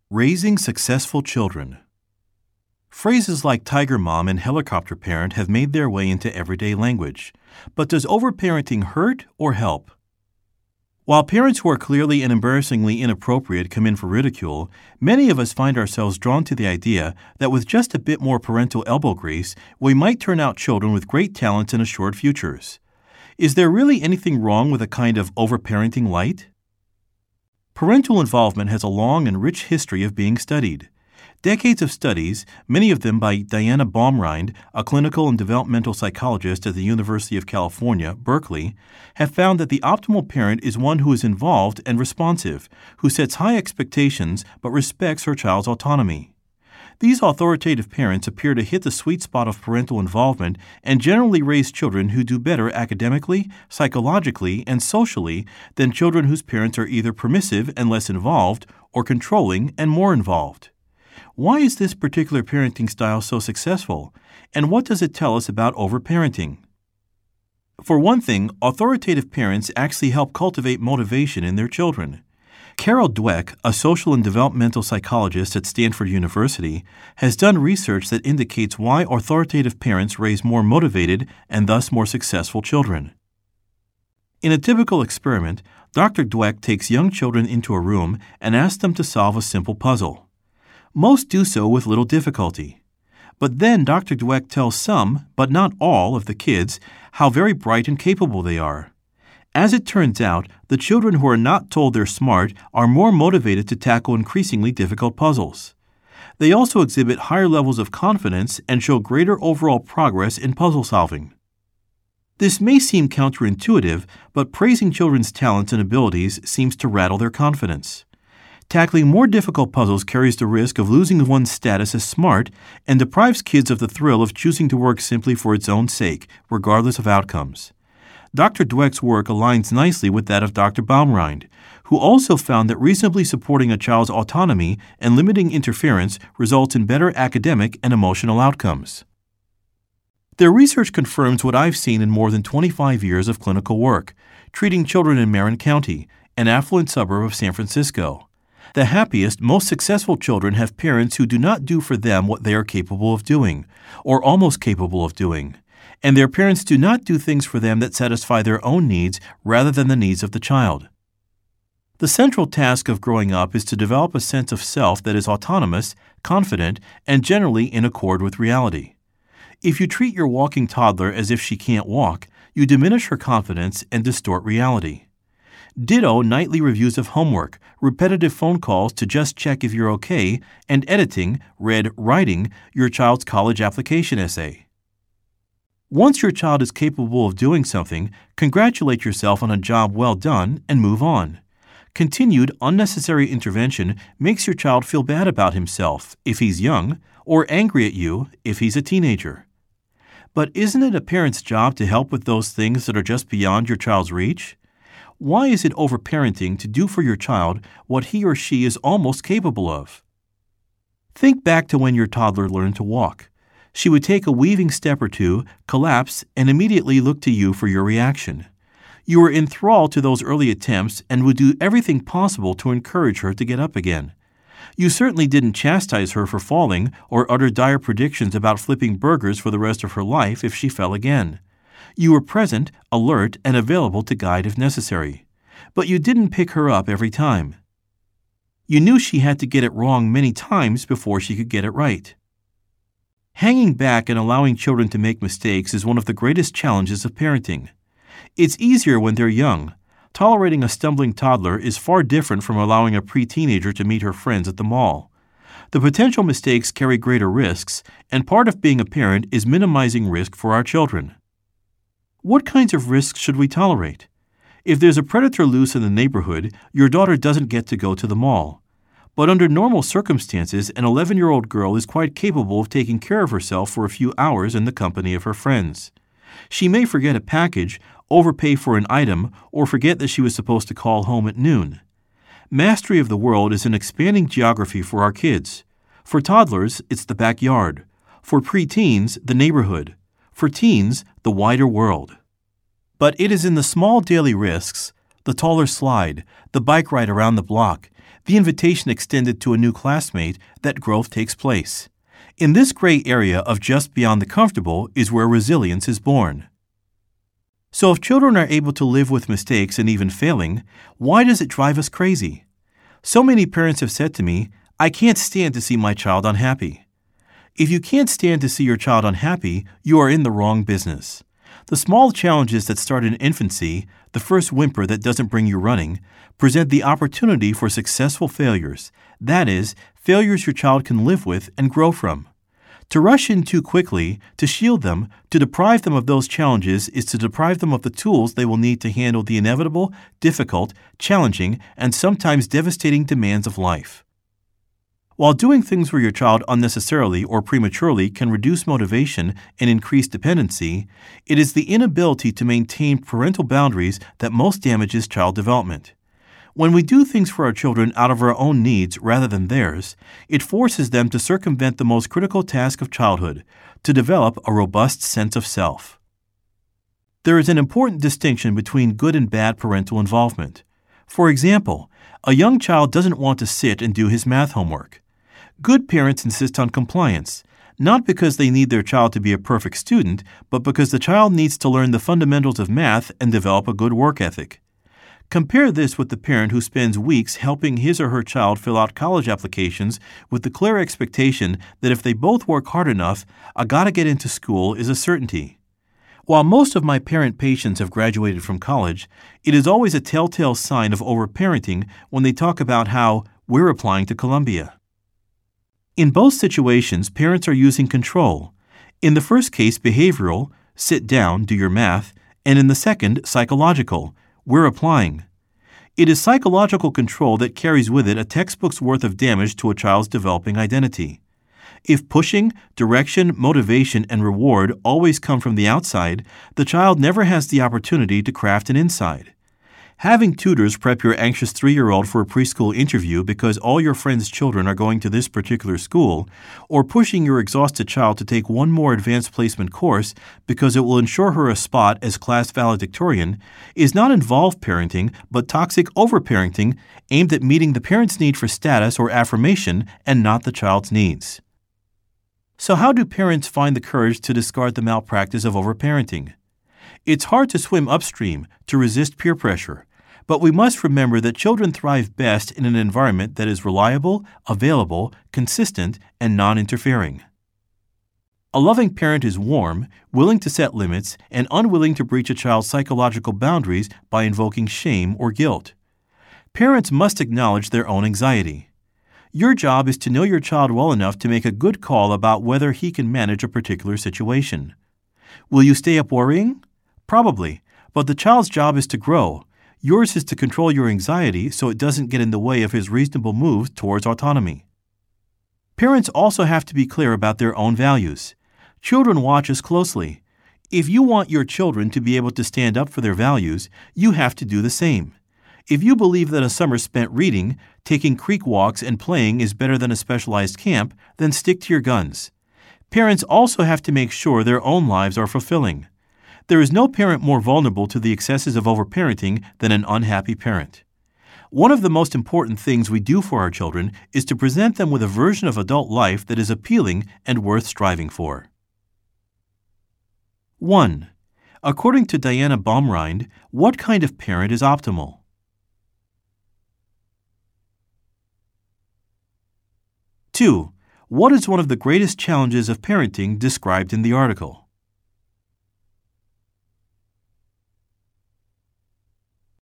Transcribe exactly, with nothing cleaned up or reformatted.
Raising successful children. Phrases like tiger mom and helicopter parent have made their way into everyday language. But does overparenting hurt or help? While parents who are clearly and embarrassingly inappropriate come in for ridicule, many of us find ourselves drawn to the idea that with just a bit more parental elbow grease, we might turn out children with great talents and assured futures. Is there really anything wrong with a kind of overparenting light? Parental involvement has a long and rich history of being studied. Decades of studies, many of them by Diana Baumrind, a clinical and developmental psychologist at the University of California, Berkeley, have found that the optimal parent is one who is involved and responsive, who sets high expectations but respects her child's autonomy. These authoritative parents appear to hit the sweet spot of parental involvement and generally raise children who do better academically, psychologically, and socially than children whose parents are either permissive and less involved or controlling and more involved. Why is this particular parenting style so successful, and what does it tell us about overparenting? For one thing, authoritative parents actually help cultivate motivation in their children. Carol Dweck, a social and developmental psychologist at Stanford University, has done research that indicates why authoritative parents raise more motivated and thus more successful children. In a typical experiment, Doctor Dweck takes young children into a room and asks them to solve a simple puzzle. Most do so with little difficulty. But then Doctor Dweck tells some, but not all, of the kids how very bright and capable they are. As it turns out, the children who are not told they're smart are more motivated to tackle increasingly difficult puzzles. They also exhibit higher levels of confidence and show greater overall progress in puzzle solving. This may seem counterintuitive, but praising children's talents and abilities seems to rattle their confidence. Tackling more difficult puzzles carries the risk of losing one's status as smart and deprives kids of the thrill of choosing to work simply for its own sake, regardless of outcomes. Doctor Dweck's work aligns nicely with that of Doctor Baumrind, who also found that reasonably supporting a child's autonomy and limiting interference results in better academic and emotional outcomes. Their research confirms what I've seen in more than twenty-five years of clinical work, treating children in Marin County, an affluent suburb of San Francisco. The happiest, most successful children have parents who do not do for them what they are capable of doing, or almost capable of doing, and their parents do not do things for them that satisfy their own needs rather than the needs of the child. The central task of growing up is to develop a sense of self that is autonomous, confident, and generally in accord with reality. If you treat your walking toddler as if she can't walk, you diminish her confidence and distort reality. Ditto nightly reviews of homework, repetitive phone calls to just check if you're okay, and editing, read writing, your child's college application essay. Once your child is capable of doing something, congratulate yourself on a job well done and move on. Continued unnecessary intervention makes your child feel bad about himself if he's young, or angry at you if he's a teenager. But isn't it a parent's job to help with those things that are just beyond your child's reach? Why is it overparenting to do for your child what he or she is almost capable of? Think back to when your toddler learned to walk. She would take a weaving step or two, collapse, and immediately look to you for your reaction. You were enthralled to those early attempts and would do everything possible to encourage her to get up again. You certainly didn't chastise her for falling or utter dire predictions about flipping burgers for the rest of her life if she fell again. You were present, alert, and available to guide if necessary. But you didn't pick her up every time. You knew she had to get it wrong many times before she could get it right. Hanging back and allowing children to make mistakes is one of the greatest challenges of parenting. It's easier when they're young. Tolerating a stumbling toddler is far different from allowing a pre-teenager to meet her friends at the mall. The potential mistakes carry greater risks, and part of being a parent is minimizing risk for our children. What kinds of risks should we tolerate? If there's a predator loose in the neighborhood, your daughter doesn't get to go to the mall. But under normal circumstances, an eleven-year-old girl is quite capable of taking care of herself for a few hours in the company of her friends. She may forget a package, overpay for an item, or forget that she was supposed to call home at noon. Mastery of the world is an expanding geography for our kids. For toddlers, it's the backyard. For preteens, the neighborhood. For teens, the wider world. But it is in the small daily risks, the taller slide, the bike ride around the block, the invitation extended to a new classmate, that growth takes place. In this gray area of just beyond the comfortable is where resilience is born. So if children are able to live with mistakes and even failing, why does it drive us crazy? So many parents have said to me, I can't stand to see my child unhappy. If you can't stand to see your child unhappy, you are in the wrong business. The small challenges that start in infancy, the first whimper that doesn't bring you running, present the opportunity for successful failures. That is, failures your child can live with and grow from. To rush in too quickly, to shield them, to deprive them of those challenges is to deprive them of the tools they will need to handle the inevitable, difficult, challenging, and sometimes devastating demands of life. While doing things for your child unnecessarily or prematurely can reduce motivation and increase dependency, it is the inability to maintain parental boundaries that most damages child development. When we do things for our children out of our own needs rather than theirs, it forces them to circumvent the most critical task of childhood, to develop a robust sense of self. There is an important distinction between good and bad parental involvement. For example, a young child doesn't want to sit and do his math homework. Good parents insist on compliance, not because they need their child to be a perfect student, but because the child needs to learn the fundamentals of math and develop a good work ethic. Compare this with the parent who spends weeks helping his or her child fill out college applications with the clear expectation that if they both work hard enough, a gotta get into school is a certainty. While most of my parent patients have graduated from college, it is always a telltale sign of overparenting when they talk about how we're applying to Columbia. In both situations, parents are using control. In the first case, behavioral, sit down, do your math, and in the second, psychological, we're applying. It is psychological control that carries with it a textbook's worth of damage to a child's developing identity. If pushing, direction, motivation, and reward always come from the outside, the child never has the opportunity to craft an inside. Having tutors prep your anxious three-year-old for a preschool interview because all your friends' children are going to this particular school, or pushing your exhausted child to take one more advanced placement course because it will ensure her a spot as class valedictorian, is not involved parenting, but toxic overparenting aimed at meeting the parent's need for status or affirmation and not the child's needs. So how do parents find the courage to discard the malpractice of overparenting? It's hard to swim upstream, to resist peer pressure. But we must remember that children thrive best in an environment that is reliable, available, consistent, and non-interfering. A loving parent is warm, willing to set limits, and unwilling to breach a child's psychological boundaries by invoking shame or guilt. Parents must acknowledge their own anxiety. Your job is to know your child well enough to make a good call about whether he can manage a particular situation. Will you stay up worrying? Probably, but the child's job is to grow. Yours is to control your anxiety so it doesn't get in the way of his reasonable moves towards autonomy. Parents also have to be clear about their own values. Children watch us closely. If you want your children to be able to stand up for their values, you have to do the same. If you believe that a summer spent reading, taking creek walks, and playing is better than a specialized camp, then stick to your guns. Parents also have to make sure their own lives are fulfilling. There is no parent more vulnerable to the excesses of overparenting than an unhappy parent. One of the most important things we do for our children is to present them with a version of adult life that is appealing and worth striving for. one. According to Diana Baumrind, what kind of parent is optimal? two. What is one of the greatest challenges of parenting described in the article?